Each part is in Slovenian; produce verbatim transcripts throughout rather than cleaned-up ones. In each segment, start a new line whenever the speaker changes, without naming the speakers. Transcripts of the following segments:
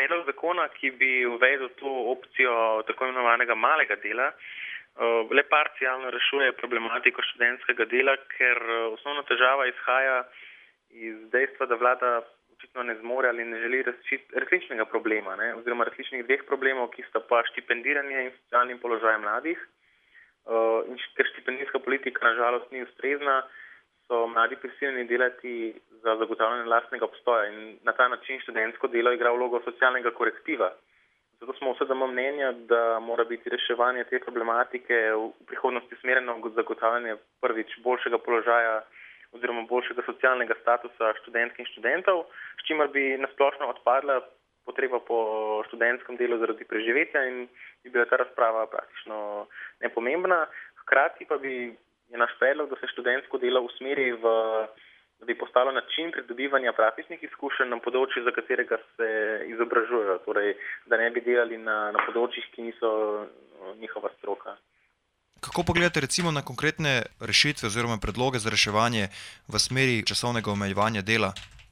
predlog zakona, ki bi uvedel to opcijo tako imenovanega malega dela, le parcialno rešuje problematiko študentskega dela, ker osnovna težava izhaja iz dejstva, da vlada očitno ne zmore ali ne želi rešiti resničnega problema, ne, oziroma resničnih dveh problemov, ki sta pa štipendiranje in socialni položaj mladih. In ker štipendijska politika nažalost ni ustrezna, so mladi prisiljeni delati za zagotavljanje lastnega obstoja in na ta način študentsko delo igra vlogo socialnega korektiva. Zato smo v S D M mnenja, da mora biti reševanje te problematike v prihodnosti usmerjeno v zagotavljanje prvič boljšega položaja oziroma boljšega socialnega statusa študentk in študentov, s čimer bi nasplošno odpadla potreba po študentskem delu zaradi preživetja in bi bila ta razprava praktično nepomembna. Hkrati pa bi je naš predlog, da se študentsko delo usmeri v, da bi postalo način pridobivanja praktičnih izkušenj na področju, za katerega se izobražujejo, torej da ne bi delali na, na področjih, ki niso njihova stroka.
Kako pogledate recimo na konkretne rešitve oziroma predloge za reševanje v smeri časovnega omejevanja dela?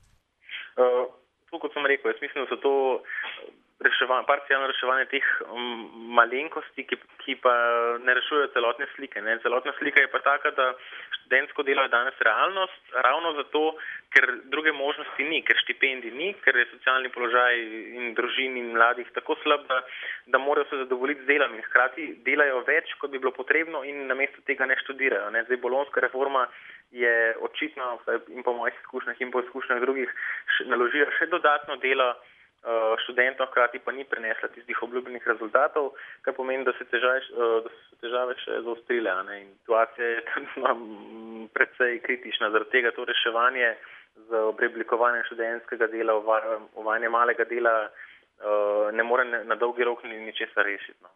Uh, to, kot sem rekel, jaz mislim, da so to reševanje, parcialno reševanje teh malenkosti, ki, ki pa ne rešujejo celotne slike. Ne. Celotna slika je pa taka, da študentsko delo je danes realnost, ravno zato, ker druge možnosti ni, ker štipendij ni, ker je socialni položaj in družin in mladih tako slab, da, da morajo se zadovoljiti z delom in hkrati delajo več, kot bi bilo potrebno in namesto tega ne študirajo. Ne. Zdaj, bolonjska reforma je očitno, in po mojih izkušnjah in po izkušnjah drugih, naložila še dodatno delo študentom, hkrati pa ni prenesla tistih obljubljenih rezultatov, kar pomeni, da se težave, da so težave še zaostrile. In situacija je precej kritična, zaradi tega to reševanje z preoblikovanjem študentskega dela, uvajanje malega dela ne more na dolgi rok ničesar rešiti. No.